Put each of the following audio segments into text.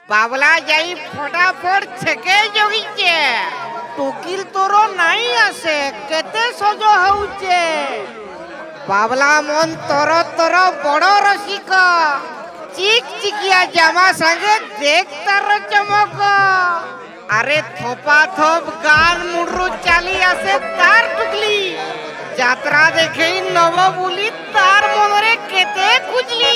বাবলা যাই ফটাফট থেকে জগিছে টুকিল তোর নাই আসে কেতে সজ হউছে বাবলা মন তোর তোর বড় রসিক চিক চিকিয়া জামা সাঙ্গে দেখ তার চমক আরে থোপা থোপ গান মুড়রু চালি আসে তার টুকলি যাত্রা দেখেই নব বলি তার মনরে কেতে খুঁজলি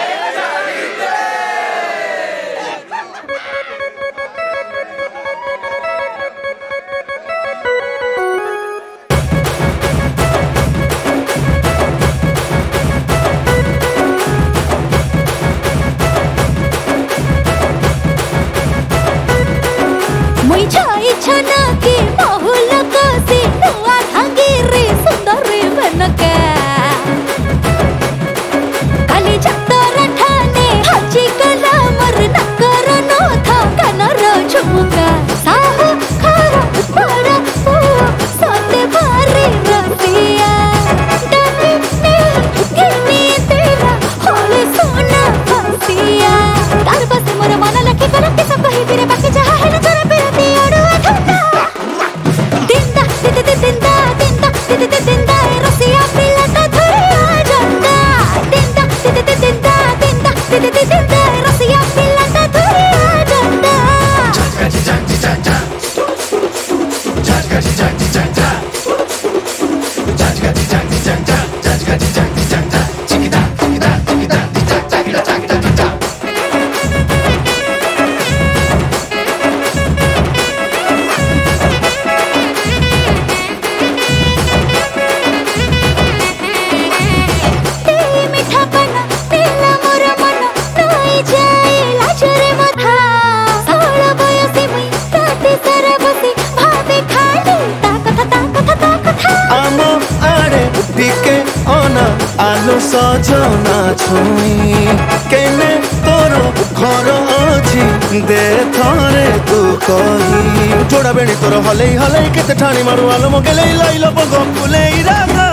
আলো সজনা ছুঁই কেনে তোর ঘর অছি দে থরে তু কহি জোড়া বেণী তোর হলেই হলেই কেতে ঠানি মারু আলো মগেলেই লাইল বগ ফুলেই রাধা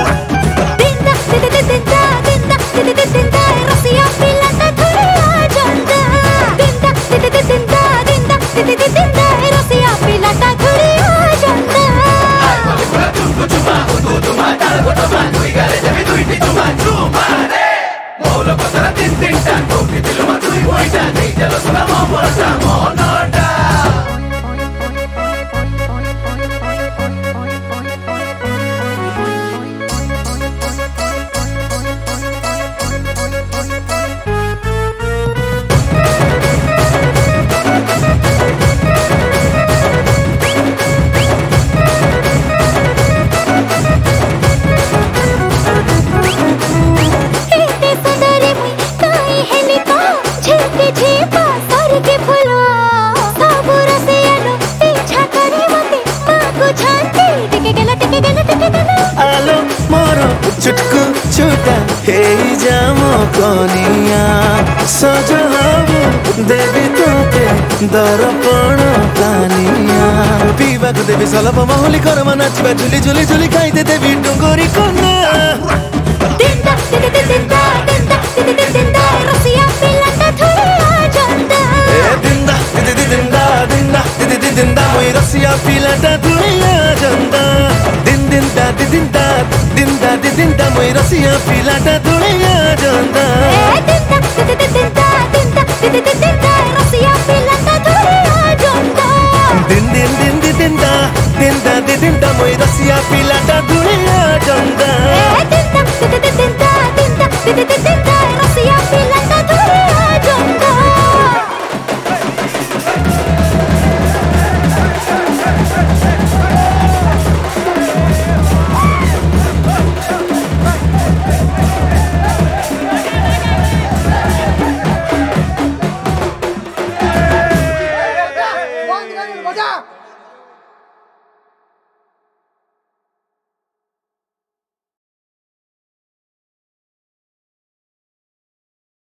चुटकू छुटा हे जाम कनिया सज हबु देवी तोते दर्पण कानिया पीवा को देवी सलभ महली कर नाचबा झुली झुली झुली खाइते देवी डुंगरी कन्या दिंदा दिंदा दिंदा दिंदा दिंदा दिंदा रसिया पिलाटा थुरिया जंदा ए दिंदा दिंदा दिंदा दिंदा दिंदा दिंदा मोई रसिया पिलाटा थुरिया जंदा दिन दिंदा दिंदा दिंदा दिंदा मोई रसिया पिलाटा थुरिया जंदा दिंदा दिंदा दिंदा दिंदा दिंदा रसिया पिलाटा थुरिया जंदा दिन दिन दिन दिंदा दिंदा दिंदा मोई रसिया पिलाटा थुरिया जंदा दिंदा दिंदा दिंदा दिंदा